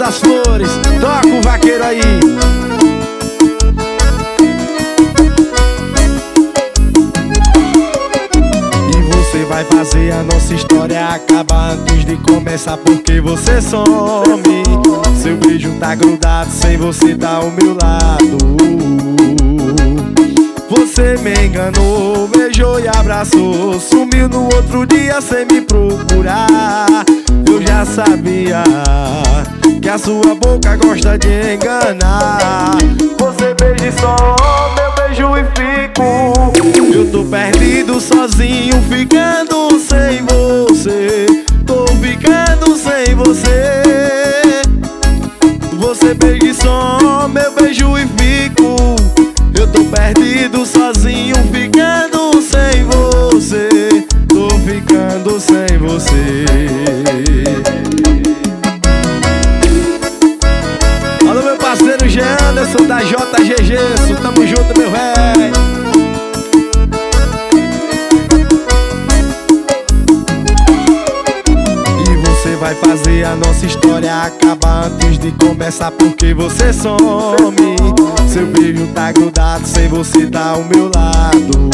das Flores. Toca o vaqueiro aí. Vai fazer a nossa história acabar antes de começar, porque você some. Seu beijo tá grudado, sem você tá ao meu lado. Você me enganou, beijou e abraçou, sumiu no outro dia sem me procurar. Eu já sabia que a sua boca gosta de enganar. Você beija e some, eu beijo e fico. Eu tô perdido sozinho, ficando sem você. Tô ficando sem você. Você beija e some, eu beijo e fico. Eu tô perdido sozinho, ficando sem você. Tô ficando sem você. Alô, meu parceiro Jean Anderson da JGG, tamo junto, meu rei. Vai fazer a nossa história acabar antes de começar, porque você some. Seu beijo tá grudado, sem você tá ao meu lado.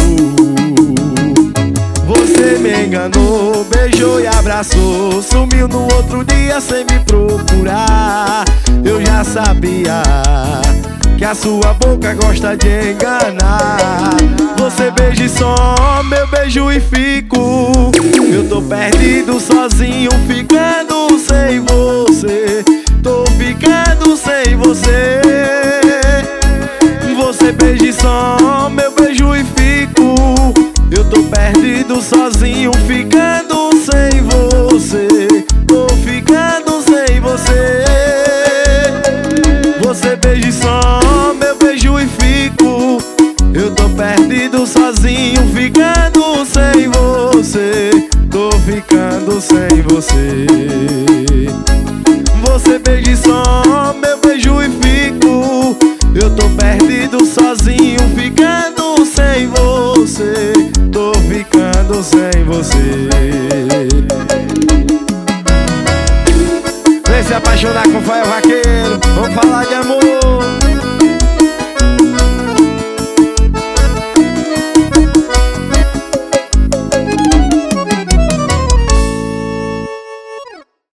Você me enganou, beijou e abraçou, sumiu no outro dia sem me procurar. Eu já sabia que a sua boca gosta de enganar. Você beija e some, eu beijo e fico. Eu tô perdido sozinho, ficando sem você. Tô ficando sem você. Você beija e some, eu beijo e fico. Eu tô perdido sozinho, ficando sem você. Tô ficando sem você. Você beija e some, eu beijo e fico. Eu tô perdido sozinho, ficando sem você. Tô ficando sem você. Você beija e some, eu beijo e fico. Eu tô perdido sozinho, ficando sem você. Tô ficando sem você. Vem se apaixonar com o Fael Vaqueiro, vamos falar de amor.